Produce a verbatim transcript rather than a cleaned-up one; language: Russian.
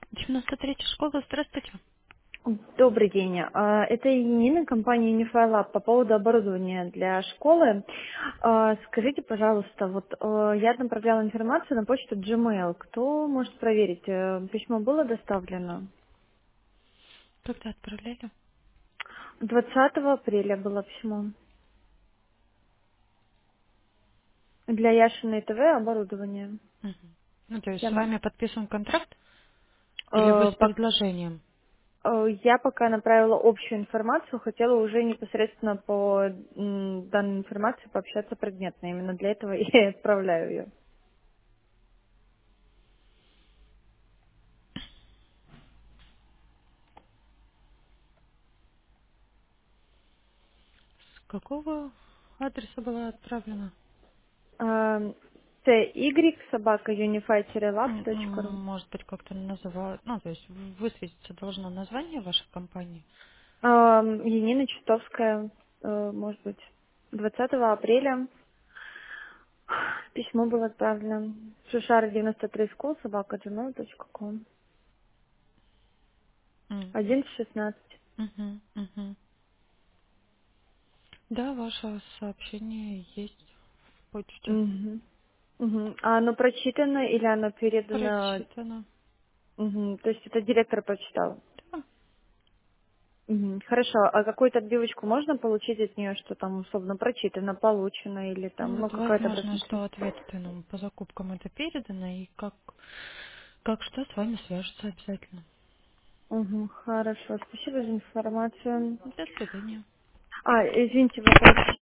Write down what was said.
девяносто третья школа, здравствуйте. Добрый день. А, Это Нина, компания Unifylab по поводу оборудования для школы. А, Скажите, пожалуйста, вот э, я направляла информацию на почту Gmail. Кто может проверить, э, письмо было доставлено? Когда отправляли? двадцатого апреля было письмо. Для Яшиной ТВ оборудование. Мгм. Ну, то есть Я, с вами подписан контракт или вы э, с пок- предложением? э, я пока направила общую информацию, хотела уже непосредственно по м, данной информации пообщаться предметно. Именно для этого я и отправляю ее. С какого адреса была отправлена? Ам, ty собака М, unify-labs.ru. м, Может быть, как-то называют, ну, то есть высветиться должно название вашей компании? Ам, Енина Чистовская, э, может быть, двадцатого апреля письмо было отправлено. Шушара девяносто три скул, собака gmail.com. М, одиннадцать шестнадцать. мгм, мгм. Да, ваше сообщение есть в почте. Мгм. Мгм. А оно прочитано или оно передано? Прочитано. Мгм. То есть это директор прочитал? Да. Мгм. Хорошо. А какую-то отбивочку можно получить от нее, что там условно прочитано, получено или Ну, там, ну, вот какое-то возможно, обратное связь? что ответственному по закупкам это передано, и как, как что с вами свяжется обязательно. Угу, хорошо, спасибо за информацию. До свидания. А, извините, вопрос